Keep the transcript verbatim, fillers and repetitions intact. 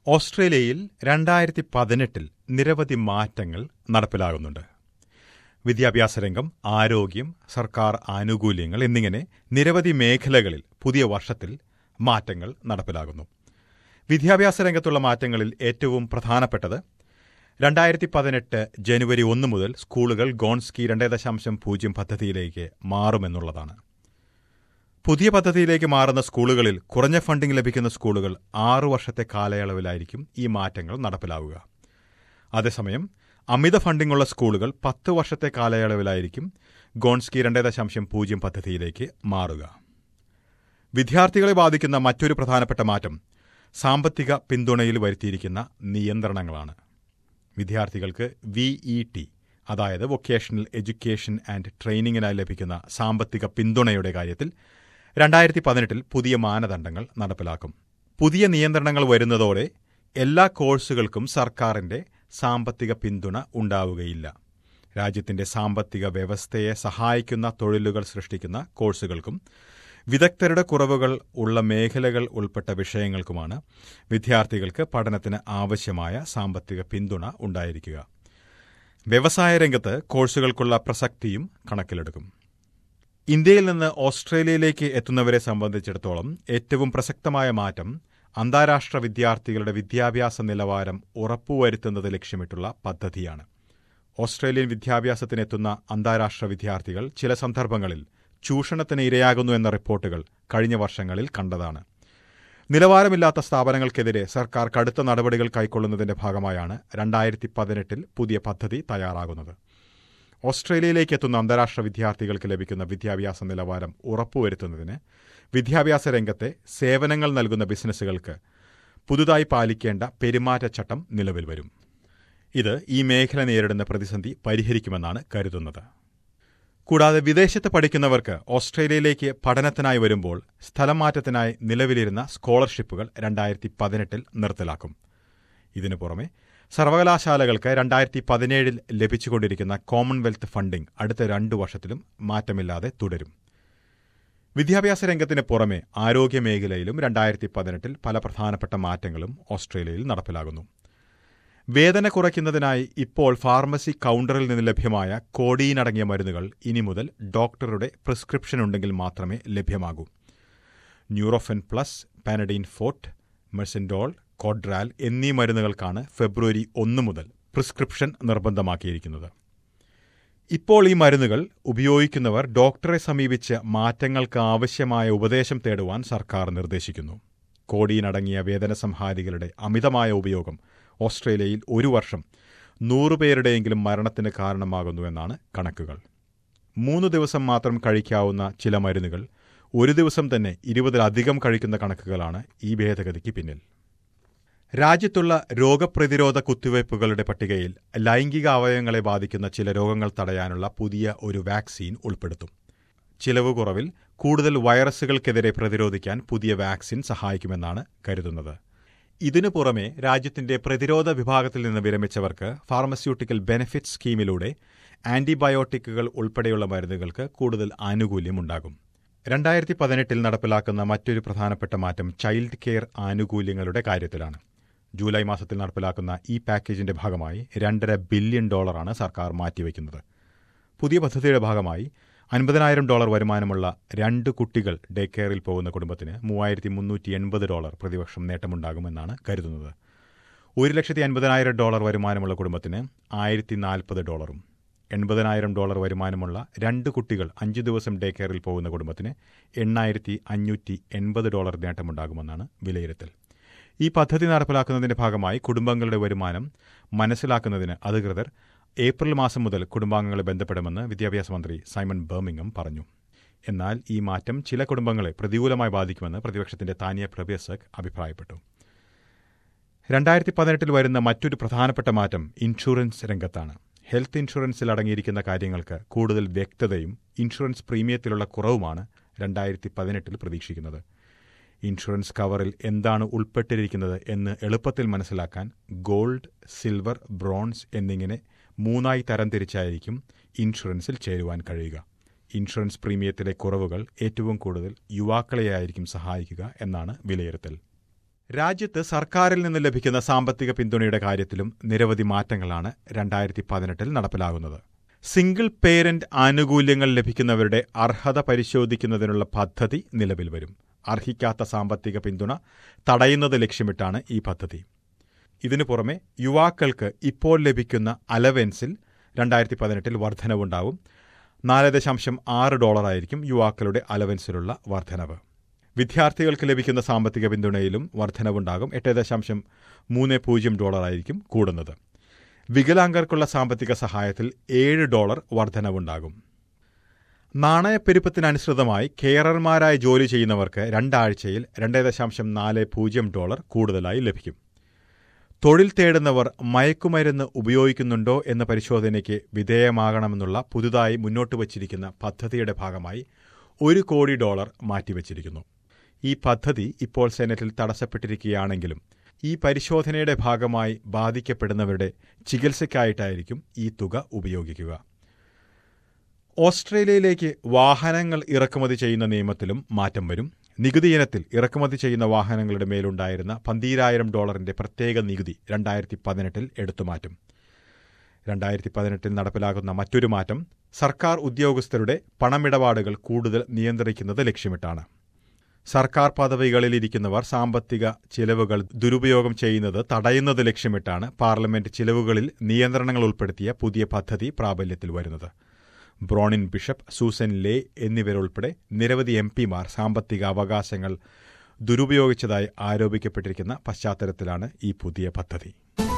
ഓസ്ട്രേലിയയിൽ രണ്ടായിരത്തി പതിനെട്ടിൽ നിരവധി മാറ്റങ്ങൾ നടപ്പിലാകുന്നുണ്ട്. വിദ്യാഭ്യാസ രംഗം, ആരോഗ്യം, സർക്കാർ ആനുകൂല്യങ്ങൾ എന്നിങ്ങനെ നിരവധി മേഖലകളിൽ പുതിയ വർഷത്തിൽ മാറ്റങ്ങൾ നടപ്പിലാകുന്നു. വിദ്യാഭ്യാസ രംഗത്തുള്ള മാറ്റങ്ങളിൽ ഏറ്റവും പ്രധാനപ്പെട്ടത് രണ്ടായിരത്തി പതിനെട്ട് ജനുവരി ഒന്ന് മുതൽ സ്കൂളുകൾ ഗോൺസ്കി രണ്ട് ദശാംശം പൂജ്യം പദ്ധതിയിലേക്ക് മാറുമെന്നുള്ളതാണ്. പുതിയ പദ്ധതിയിലേക്ക് മാറുന്ന സ്കൂളുകളിൽ കുറഞ്ഞ ഫണ്ടിംഗ് ലഭിക്കുന്ന സ്കൂളുകൾ ആറു വർഷത്തെ കാലയളവിലായിരിക്കും ഈ മാറ്റങ്ങൾ നടപ്പിലാവുക. അതേസമയം അമിത ഫണ്ടിംഗ് ഉള്ള സ്കൂളുകൾ പത്ത് വർഷത്തെ കാലയളവിലായിരിക്കും ഗോൺസ്കി രണ്ട് ദശാംശം പൂജ്യം പദ്ധതിയിലേക്ക് മാറുക. വിദ്യാർത്ഥികളെ ബാധിക്കുന്ന മറ്റൊരു പ്രധാനപ്പെട്ട മാറ്റം സാമ്പത്തിക പിന്തുണയിൽ വരുത്തിയിരിക്കുന്ന നിയന്ത്രണങ്ങളാണ്. വിദ്യാർത്ഥികൾക്ക് വി ഇ ടി, അതായത് വൊക്കേഷണൽ എഡ്യൂക്കേഷൻ ആൻഡ് ട്രെയിനിങ്ങിനായി ലഭിക്കുന്ന സാമ്പത്തിക പിന്തുണയുടെ കാര്യത്തിൽ രണ്ടായിരത്തി പതിനെട്ടിൽ പുതിയ മാനദണ്ഡങ്ങൾ നടപ്പിലാക്കും. പുതിയ നിയന്ത്രണങ്ങൾ വരുന്നതോടെ എല്ലാ കോഴ്സുകൾക്കും സർക്കാരിന്റെ സാമ്പത്തിക പിന്തുണ ഉണ്ടാവുകയില്ല. രാജ്യത്തിന്റെ സാമ്പത്തിക വ്യവസ്ഥയെ സഹായിക്കുന്ന തൊഴിലുകൾ സൃഷ്ടിക്കുന്ന കോഴ്സുകൾക്കും വിദഗ്ധരുടെ കുറവുകൾ ഉള്ള മേഖലകൾ ഉൾപ്പെട്ട വിഷയങ്ങൾക്കുമാണ് വിദ്യാർത്ഥികൾക്ക് പഠനത്തിന് ആവശ്യമായ സാമ്പത്തിക പിന്തുണ ഉണ്ടായിരിക്കുക. വ്യവസായ രംഗത്ത് കോഴ്സുകൾക്കുള്ള പ്രസക്തിയും കണക്കിലെടുക്കും. ഇന്ത്യയിൽ നിന്ന് ഓസ്ട്രേലിയയിലേക്ക് എത്തുന്നവരെ സംബന്ധിച്ചിടത്തോളം ഏറ്റവും പ്രസക്തമായ മാറ്റം അന്താരാഷ്ട്ര വിദ്യാർത്ഥികളുടെ വിദ്യാഭ്യാസ നിലവാരം ഉറപ്പുവരുത്തുന്നത് ലക്ഷ്യമിട്ടുള്ള പദ്ധതിയാണ്. ഓസ്ട്രേലിയൻ വിദ്യാഭ്യാസത്തിനെത്തുന്ന അന്താരാഷ്ട്ര വിദ്യാർത്ഥികൾ ചില സന്ദർഭങ്ങളിൽ ചൂഷണത്തിന് ഇരയാകുന്നു എന്ന റിപ്പോർട്ടുകൾ കഴിഞ്ഞ വർഷങ്ങളിൽ കണ്ടതാണ്. നിലവാരമില്ലാത്ത സ്ഥാപനങ്ങൾക്കെതിരെ സർക്കാർ കടുത്ത നടപടികൾ കൈക്കൊള്ളുന്നതിന്റെ ഭാഗമായാണ് രണ്ടായിരത്തി പതിനെട്ടിൽ പുതിയ പദ്ധതി തയ്യാറാകുന്നത്. ഓസ്ട്രേലിയയിലേക്ക് എത്തുന്ന അന്താരാഷ്ട്ര വിദ്യാർത്ഥികൾക്ക് ലഭിക്കുന്ന വിദ്യാഭ്യാസ നിലവാരം ഉറപ്പുവരുത്തുന്നതിന് വിദ്യാഭ്യാസ രംഗത്തെ സേവനങ്ങൾ നൽകുന്ന ബിസിനസ്സുകൾക്ക് പുതുതായി പാലിക്കേണ്ട പെരുമാറ്റച്ചട്ടം നിലവിൽ വരും. ഇത് ഈ മേഖല നേരിടുന്ന പ്രതിസന്ധി പരിഹരിക്കുമെന്നാണ് കരുതുന്നത്. കൂടാതെ വിദേശത്ത് പഠിക്കുന്നവർക്ക് ഓസ്ട്രേലിയയിലേക്ക് പഠനത്തിനായി വരുമ്പോൾ സ്ഥലമാറ്റത്തിനായി നിലവിലിരുന്ന സ്കോളർഷിപ്പുകൾ രണ്ടായിരത്തി പതിനെട്ടിൽ നിർത്തലാക്കും. ഇതിനു പുറമെ സർവകലാശാലകൾക്ക് രണ്ടായിരത്തി പതിനേഴിൽ ലഭിച്ചുകൊണ്ടിരിക്കുന്ന കോമൺവെൽത്ത് ഫണ്ടിംഗ് അടുത്ത രണ്ടു വർഷത്തിലും മാറ്റമില്ലാതെ തുടരും. വിദ്യാഭ്യാസ രംഗത്തിന് പുറമെ ആരോഗ്യമേഖലയിലും രണ്ടായിരത്തി പതിനെട്ടിൽ പല പ്രധാനപ്പെട്ട മാറ്റങ്ങളും ഓസ്ട്രേലിയയിൽ നടപ്പിലാകുന്നു. വേദന കുറയ്ക്കുന്നതിനായി ഇപ്പോൾ ഫാർമസി കൌണ്ടറിൽ നിന്ന് ലഭ്യമായ കോഡീനടങ്ങിയ മരുന്നുകൾ ഇനി മുതൽ ഡോക്ടറുടെ പ്രിസ്ക്രിപ്ഷൻ ഉണ്ടെങ്കിൽ മാത്രമേ ലഭ്യമാകൂ. Nurofen plus, Panadeine forte, Mersyndol, Codral എന്നീ മരുന്നുകൾക്കാണ് ഫെബ്രുവരി ഒന്ന് മുതൽ പ്രിസ്ക്രിപ്ഷൻ നിർബന്ധമാക്കിയിരിക്കുന്നത്. ഇപ്പോൾ ഈ മരുന്നുകൾ ഉപയോഗിക്കുന്നവർ ഡോക്ടറെ സമീപിച്ച് മാറ്റങ്ങൾക്ക് ആവശ്യമായ ഉപദേശം തേടുവാൻ സർക്കാർ നിർദ്ദേശിക്കുന്നു. കോഡീനടങ്ങിയ വേദനസംഹാരികളുടെ അമിതമായ ഉപയോഗം ഓസ്ട്രേലിയയിൽ ഒരു വർഷം നൂറുപേരുടെയെങ്കിലും മരണത്തിന് കാരണമാകുന്നുവെന്നാണ് കണക്കുകൾ. മൂന്ന് ദിവസം മാത്രം കഴിക്കാവുന്ന ചില മരുന്നുകൾ ഒരു ദിവസം തന്നെ ഇരുപതിലധികം കഴിക്കുന്ന കണക്കുകളാണ് ഈ ഭേദഗതിക്ക് പിന്നിൽ. രാജ്യത്തുള്ള രോഗപ്രതിരോധ കുത്തിവയ്പ്പുകളുടെ പട്ടികയിൽ ലൈംഗിക അവയവങ്ങളെ ബാധിക്കുന്ന ചില രോഗങ്ങൾ തടയാനുള്ള പുതിയ ഒരു വാക്സിൻ ഉൾപ്പെടുത്തും. ചിലവ് കുറവിൽ കൂടുതൽ വൈറസുകൾക്കെതിരെ പ്രതിരോധിക്കാൻ പുതിയ വാക്സിൻ സഹായിക്കുമെന്നാണ് കരുതുന്നത്. ഇതിനു പുറമെ രാജ്യത്തിന്റെ പ്രതിരോധ വിഭാഗത്തിൽ നിന്ന് വിരമിച്ചവർക്ക് ഫാർമസ്യൂട്ടിക്കൽ ബെനഫിറ്റ് സ്കീമിലൂടെ ആന്റിബയോട്ടിക്കുകൾ ഉൾപ്പെടെയുള്ള മരുന്നുകൾക്ക് കൂടുതൽ ആനുകൂല്യമുണ്ടാകും. രണ്ടായിരത്തി പതിനെട്ടിൽ നടപ്പിലാക്കുന്ന മറ്റൊരു പ്രധാനപ്പെട്ട മാറ്റം ചൈൽഡ് കെയർ ആനുകൂല്യങ്ങളുടെ കാര്യത്തിലാണ്. ജൂലൈ മാസത്തിൽ നടപ്പിലാക്കുന്ന ഈ പാക്കേജിന്റെ ഭാഗമായി രണ്ടര ബില്യൺ ഡോളറാണ് സർക്കാർ മാറ്റിവെക്കുന്നത്. പുതിയ പദ്ധതിയുടെ ഭാഗമായി അൻപതിനായിരം ഡോളർ വരുമാനമുള്ള രണ്ട് കുട്ടികൾ ഡേ കെയറിൽ പോകുന്ന കുടുംബത്തിന് മൂവായിരത്തി മുന്നൂറ്റി എൺപത് ഡോളർ പ്രതിവർഷം നേട്ടമുണ്ടാകുമെന്നാണ് കരുതുന്നത്. ഒരു ലക്ഷത്തി അൻപതിനായിരം ഡോളർ വരുമാനമുള്ള കുടുംബത്തിന് ആയിരത്തി നാൽപ്പത് ഡോളറും എൺപതിനായിരം ഡോളർ വരുമാനമുള്ള രണ്ട് കുട്ടികൾ അഞ്ചു ദിവസം ഡേ കെയറിൽ പോകുന്ന കുടുംബത്തിന് എണ്ണായിരത്തി അഞ്ഞൂറ്റി എൺപത് ഡോളർ നേട്ടമുണ്ടാകുമെന്നാണ് വിലയിരുത്തൽ. ഈ പദ്ധതി നടപ്പിലാക്കുന്നതിന്റെ ഭാഗമായി കുടുംബങ്ങളുടെ വരുമാനം മനസ്സിലാക്കുന്നതിന് അധികൃതർ ഏപ്രിൽ മാസം മുതൽ കുടുംബാംഗങ്ങളെ ബന്ധപ്പെടുമെന്ന് വിദ്യാഭ്യാസ മന്ത്രി സൈമൺ ബർമിംഗം പറഞ്ഞു. എന്നാൽ ഈ മാറ്റം ചില കുടുംബങ്ങളെ പ്രതികൂലമായി ബാധിക്കുമെന്ന് പ്രതിപക്ഷത്തിന്റെ താനിയ പ്രവേശക് അഭിപ്രായപ്പെട്ടു. രണ്ടായിരത്തി പതിനെട്ടിൽ വരുന്ന മറ്റൊരു പ്രധാനപ്പെട്ട മാറ്റം ഇൻഷുറൻസ് രംഗത്താണ്. ഹെൽത്ത് ഇൻഷുറൻസിൽ അടങ്ങിയിരിക്കുന്ന കാര്യങ്ങൾക്ക് കൂടുതൽ വ്യക്തതയും ഇൻഷുറൻസ് പ്രീമിയത്തിലുള്ള കുറവുമാണ് രണ്ടായിരത്തി പതിനെട്ടിൽ പ്രതീക്ഷിക്കുന്നത്. ഇൻഷുറൻസ് കവറിൽ എന്താണ് ഉൾപ്പെട്ടിരിക്കുന്നത് എന്ന് എളുപ്പത്തിൽ മനസ്സിലാക്കാൻ ഗോൾഡ്, സിൽവർ, ബ്രോൺസ് എന്നിങ്ങനെ മൂന്നായി തരംതിരിച്ചായിരിക്കും ഇൻഷുറൻസിൽ ചേരുവാൻ കഴിയുക. ഇൻഷുറൻസ് പ്രീമിയത്തിലെ കുറവുകൾ ഏറ്റവും കൂടുതൽ യുവാക്കളെയായിരിക്കും സഹായിക്കുക എന്നാണ് വിലയിരുത്തൽ. രാജ്യത്ത് സർക്കാരിൽ നിന്ന് ലഭിക്കുന്ന സാമ്പത്തിക പിന്തുണയുടെ കാര്യത്തിലും നിരവധി മാറ്റങ്ങളാണ് രണ്ടായിരത്തി പതിനെട്ടിൽ നടപ്പിലാകുന്നത്. സിംഗിൾ പേരന്റ് ആനുകൂല്യങ്ങൾ ലഭിക്കുന്നവരുടെ അർഹത പരിശോധിക്കുന്നതിനുള്ള പദ്ധതി നിലവിൽ വരും. അർഹിക്കാത്ത സാമ്പത്തിക പിന്തുണ തടയുന്നത് ലക്ഷ്യമിട്ടാണ് ഈ പദ്ധതി. ഇതിനു പുറമെ യുവാക്കൾക്ക് ഇപ്പോൾ ലഭിക്കുന്ന അലവൻസിൽ രണ്ടായിരത്തി പതിനെട്ടിൽ വർധനവുണ്ടാവും. നാല് ദശാംശം ആറ് ഡോളറായിരിക്കും യുവാക്കളുടെ അലവൻസിലുള്ള വർധനവ്. വിദ്യാർത്ഥികൾക്ക് ലഭിക്കുന്ന സാമ്പത്തിക പിന്തുണയിലും വർധനവുണ്ടാകും. എട്ട് ദശാംശം മൂന്ന് പൂജ്യം ഡോളറായിരിക്കും കൂടുന്നത്. വികലാംഗർക്കുള്ള സാമ്പത്തിക സഹായത്തിൽ ഏഴ് ഡോളർ വർധനവുണ്ടാകും. നാണയപ്പെരുപ്പത്തിനനുസൃതമായി കെയറർമാരായി ജോലി ചെയ്യുന്നവർക്ക് രണ്ടാഴ്ചയിൽ രണ്ട് ദശാംശം നാല് പൂജ്യം ഡോളർ കൂടുതലായി ലഭിക്കും. തൊഴിൽ തേടുന്നവർ മയക്കുമരുന്ന് ഉപയോഗിക്കുന്നുണ്ടോ എന്ന പരിശോധനയ്ക്ക് വിധേയമാകണമെന്നുള്ള പുതുതായി മുന്നോട്ട് വച്ചിരിക്കുന്ന പദ്ധതിയുടെ ഭാഗമായി ഒരു കോടി ഡോളർ മാറ്റിവച്ചിരിക്കുന്നു. ഈ പദ്ധതി ഇപ്പോൾ സെനറ്റിൽ തടസ്സപ്പെട്ടിരിക്കുകയാണെങ്കിലും ഈ പരിശോധനയുടെ ഭാഗമായി ബാധിക്കപ്പെടുന്നവരുടെ ചികിത്സയ്ക്കായിട്ടായിരിക്കും ഈ തുക ഉപയോഗിക്കുക. ഓസ്ട്രേലിയയിലേക്ക് വാഹനങ്ങൾ ഇറക്കുമതി ചെയ്യുന്ന നിയമത്തിലും മാറ്റം വരും. നികുതി ഇനത്തിൽ ഇറക്കുമതി ചെയ്യുന്ന വാഹനങ്ങളുടെ മേലുണ്ടായിരുന്ന പന്തീരായിരം ഡോളറിന്റെ പ്രത്യേക നികുതി രണ്ടായിരത്തി പതിനെട്ടിൽ എടുത്തുമാറ്റും. രണ്ടായിരത്തി പതിനെട്ടിൽ നടപ്പിലാകുന്ന മറ്റൊരു മാറ്റം സർക്കാർ ഉദ്യോഗസ്ഥരുടെ പണമിടപാടുകൾ കൂടുതൽ നിയന്ത്രിക്കുന്നത് ലക്ഷ്യമിട്ടാണ്. സർക്കാർ പദവികളിലിരിക്കുന്നവർ സാമ്പത്തിക ചിലവുകൾ ദുരുപയോഗം ചെയ്യുന്നത് തടയുന്നത് ലക്ഷ്യമിട്ടാണ് പാർലമെന്റ് ചിലവുകളിൽ നിയന്ത്രണങ്ങൾ ഉൾപ്പെടുത്തിയ പുതിയ പദ്ധതി പ്രാബല്യത്തിൽ വരുന്നത്. ബ്രോണിൻ ബിഷപ്പ്, സൂസൻ ലേ എന്നിവരുൾപ്പെടെ നിരവധി എം പിമാർ സാമ്പത്തിക അവകാശങ്ങൾ ദുരുപയോഗിച്ചതായി ആരോപിക്കപ്പെട്ടിരിക്കുന്ന പശ്ചാത്തലത്തിലാണ് ഈ പുതിയ പദ്ധതി.